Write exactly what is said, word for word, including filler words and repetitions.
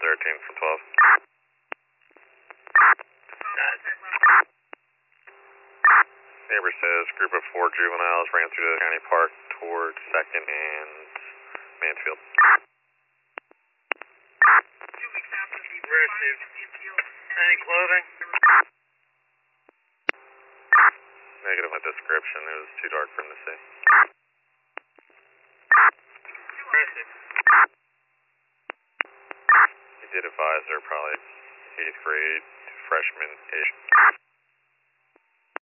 thirteen from twelve. Neighbor says group of four juveniles ran through the county park towards second and Mansfield. Aggressive. Any clothing? Negative on description. It was too dark for him to see. Aggressive. He did advise they're probably eighth grade, freshman-ish.